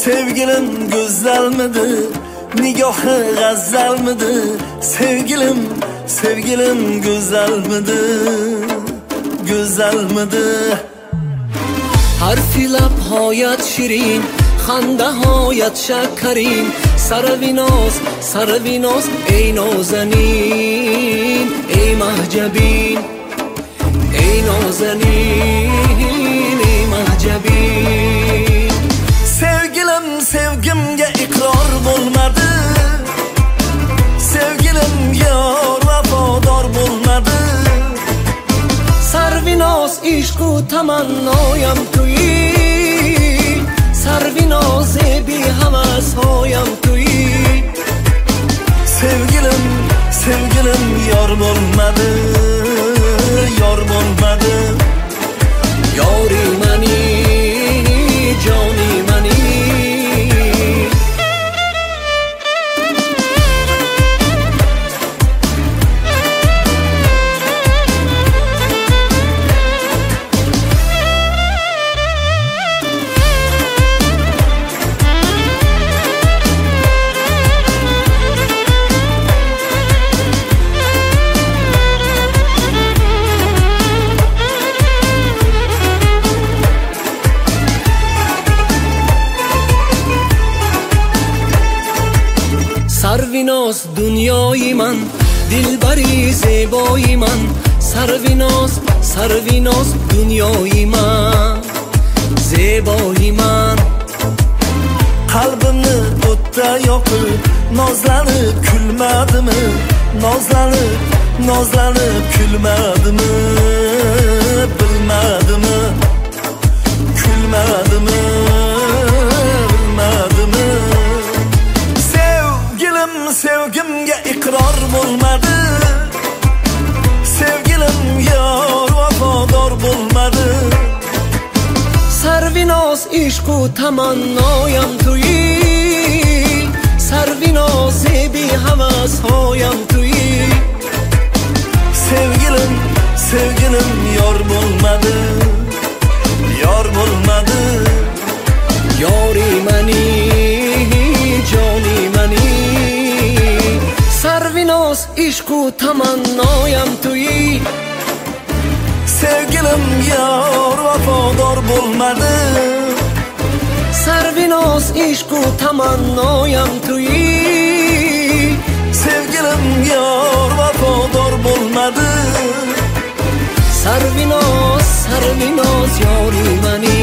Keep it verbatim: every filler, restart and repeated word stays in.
Sevgilim güzelmidi, nigohi g'azalmidi? Sevgilim, sevgilim güzelmidi, güzelmidi? حرفی لبهایت شیرین، خنده هایت شکرین، سروی ناز سروی ناز ای نازنین، ای محجبین، ای نازنین، ای محجبین. Sevgilim sevgimga iqror bo'lmadi, sevgilim yor vafodor bo'lmadi. سرویناز عشق و تمنایم تویی، سرویناز بی havas هایم تویی. Sevgilim, sevgilim yor bo'lmadi, yor bo'lmadi. یاری منی، جانی منی. سرویناز دنیای من، دلبری زیبای من. سرویناز سرویناز دنیای من، زیبای من. Qalbimni o'tda yoqib, nozlanib kulmadimi? Nozlanib, nozlanib kulmadimi? Bilmadimi? Kulmadimi? Bilmadimi? Sevgilim sevgimga iqror bo'lmadi, sevgilim yor vafodor bo'lmadi. سرویناز عشق و تمنایم تویی، سرویناز بی havas هایم تویی. Sevgilim, sevgilim yor bo'lmadi, yor bo'lmadi. یاری منی، جانی منی. سرویناز عشق و تمنایم تویی. Sevgilim yor vafodor bo'lmadi. سرویناز عشق و تمنایم تویی. Sevgilim yor vafodor bo'lmadi. سرویناز سرویناز یاری منی.